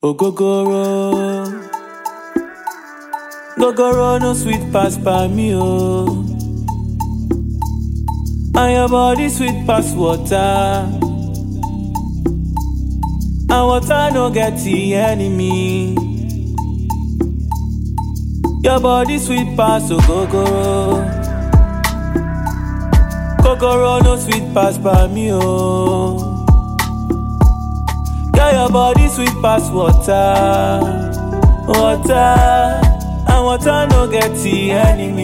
Ogogoro, gogoro no sweet pass by me, oh. And your body sweet pass water, and water no get the enemy. Your body sweet pass, ogogoro, gogoro no sweet pass by me, oh. Your body sweet pass water, water, and water no get the enemy.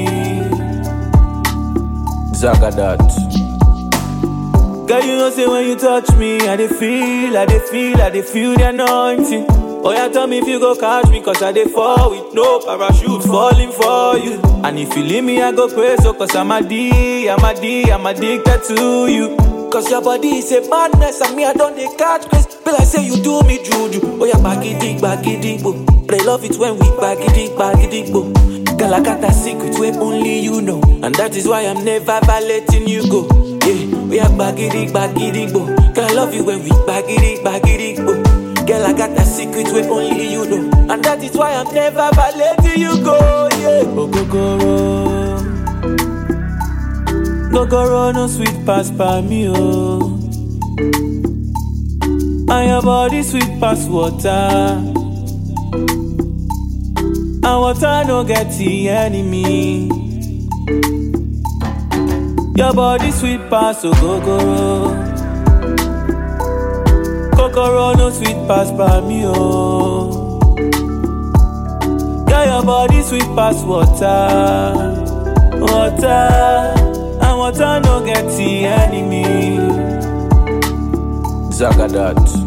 Zagadat. Girl, you know say when you touch me, I dey feel the anointing. Oh yeah, tell me if you go catch me, cause I dey fall with no parachute falling for you. And if you leave me, I go crazy, so cause I'm addicted to you. Cause your body is a madness, and me I don't dey catch grace. Feel like say you do me juju. Oh yeah, bagidi, bo. But I love it when we bagidi, bo. Girl, I got that secret where only you know, and that is why I'm never letting you go. Yeah, we are bagidi, bo. Girl, I love you when we bagidi, bo. Girl, I got that secret where only you know, and that is why I'm never letting you go. Yeah, ogogoro, gogoro no sweet pass by me, oh. And your body sweet pass water, and water no get the enemy. Your body sweet pass, ogogoro, gogoro no sweet pass by me, oh. Yeah, your body sweet pass water, water, and water no get the enemy. Zagadat.